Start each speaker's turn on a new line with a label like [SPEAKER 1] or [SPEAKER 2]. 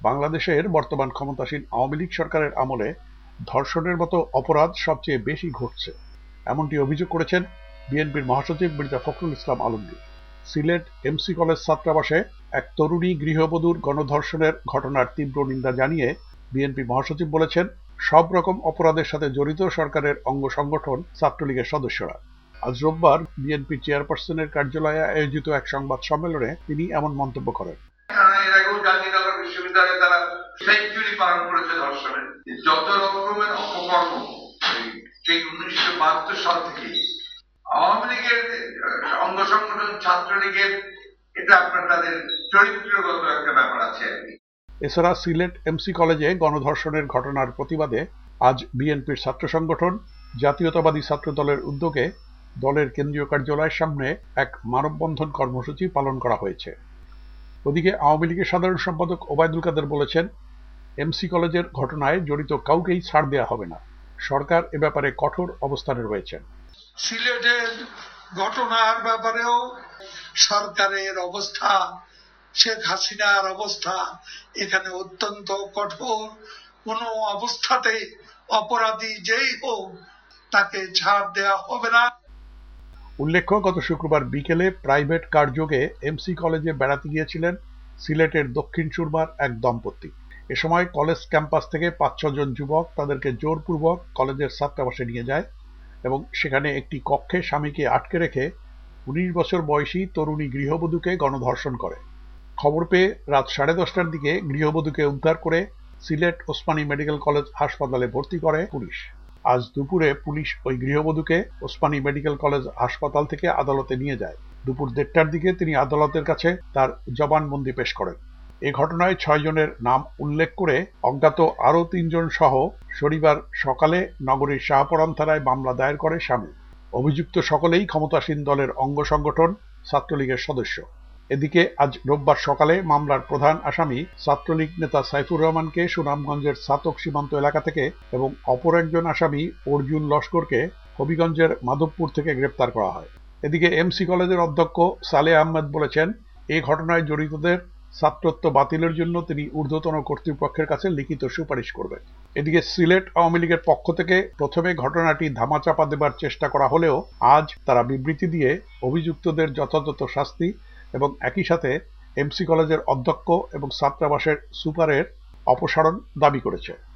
[SPEAKER 1] বাংলাদেশের বর্তমান ক্ষমতাসীন আওয়ামী লীগ সরকারের আমলে ধর্ষণের মতো অপরাধ সবচেয়ে বেশি ঘটছে, এমনটি অভিযোগ করেছেন বিএনপির মহাসচিব মির্জা ফখরুল ইসলাম আলমগীর। সিলেট এমসি কলেজ ছাত্রাবাসে এক তরুণী গৃহবধূর গণধর্ষণের ঘটনার তীব্র নিন্দা জানিয়ে বিএনপি মহাসচিব বলেছেন, সব রকম অপরাধের সাথে জড়িত সরকারের অঙ্গ সংগঠন ছাত্রলীগের সদস্যরা। আজ রোববার বিএনপি চেয়ারপারসনের কার্যালয়ে আয়োজিত এক সংবাদ সম্মেলনে তিনি এমন মন্তব্য করেন।
[SPEAKER 2] এর আগেও জাহাঙ্গীরনগর বিশ্ববিদ্যালয়ে তারা সেঞ্চুরি পালন করেছে ধর্ষণের। যত রকমের অপকর্ম সেই 1972 সাল থেকে আওয়ামী লীগের অঙ্গ সংগঠন ছাত্রলীগের, এটা আপনার তাদের চরিত্রগত একটা ব্যাপার আছে আর কি।
[SPEAKER 1] এছাড়া সিলেট এমসি কলেজে গণধর্ষণের ঘটনার প্রতিবাদে আজ বিএনপির ছাত্র সংগঠন জাতীয়তাবাদী ছাত্র দলের উদ্যোগে দলের কেন্দ্রীয় কার্যালয়ের সামনে এক মানববন্ধন কর্মসূচি পালন করা হয়েছে। ওদিকে আওয়ামী লীগের সাধারণ সম্পাদক ওবায়দুল কাদের বলেছেন, এমসি কলেজের ঘটনায় জড়িত কাউকেই ছাড় দেওয়া হবে না। সরকার এ ব্যাপারে কঠোর অবস্থানে রয়েছেন।
[SPEAKER 3] সিলেটের ঘটনার ব্যাপারেও সরকারের অবস্থা, শেখ হাসিনার অবস্থা এখানে অত্যন্ত কঠোর। কোনো অবস্থাতে অপরাধী যেই হোক তাকে ছাড় দেওয়া হবে না।
[SPEAKER 1] উল্লেখ্য, গত শুক্রবার বিকেলে প্রাইভেট কারযোগে এমসি কলেজে বেড়াতে গিয়েছিলেন সিলেটের দক্ষিণ সুরমার এক দম্পতি। এ সময় কলেজ ক্যাম্পাস থেকে 5-6 জন যুবক তাদেরকে জোরপূর্বক কলেজের ছাত্রাবাসে নিয়ে যায় এবং সেখানে একটি কক্ষে স্বামীকে আটকে রেখে 19 বছর বয়সী তরুণী গৃহবধূকে গণধর্ষণ করে। খবর পেয়ে রাত 10:30টার দিকে গৃহবধূকে উদ্ধার করে সিলেট ওসমানী মেডিকেল কলেজ হাসপাতালে ভর্তি করে পুলিশ। আজ দুপুরে পুলিশ ওই গৃহবধূকে ওসমানী মেডিকেল কলেজ হাসপাতাল থেকে আদালতে নিয়ে যায়। দুপুর 1:30টার দিকে তিনি আদালতের কাছে তার জবানবন্দি পেশ করেন। এ ঘটনায় 6 জনের নাম উল্লেখ করে অজ্ঞাত আরও 3 জন সহ শনিবার সকালে নগরীর শাহপরান থানায় মামলা দায়ের করে স্বামী। অভিযুক্ত সকলেই ক্ষমতাসীন দলের অঙ্গ সংগঠন ছাত্রলীগের সদস্য। এদিকে আজ রোববার সকালে মামলার প্রধান আসামি ছাত্রলীগ নেতা সাইফুর রহমানকে সুনামগঞ্জের ছাতক সীমান্ত এলাকা থেকে এবং অপর একজন আসামি অর্জুন লস্করকে হবিগঞ্জের মাধবপুর থেকে গ্রেপ্তার করা হয়। এদিকে এমসি কলেজের অধ্যক্ষ সালেহ আহমেদ বলেছেন, এই ঘটনায় জড়িতদের ছাত্রত্ব বাতিলের জন্য তিনি ঊর্ধ্বতন কর্তৃপক্ষের কাছে লিখিত সুপারিশ করবেন। এদিকে সিলেট আওয়ামী লীগের পক্ষ থেকে প্রথমে ঘটনাটি ধামাচাপা দেবার চেষ্টা করা হলেও আজ তারা বিবৃতি দিয়ে অভিযুক্তদের যথাযথ শাস্তি এবং একই সাথে এমসি কলেজের অধ্যক্ষ এবং ছাত্রাবাসের সুপারের অপসারণ দাবি করেছে।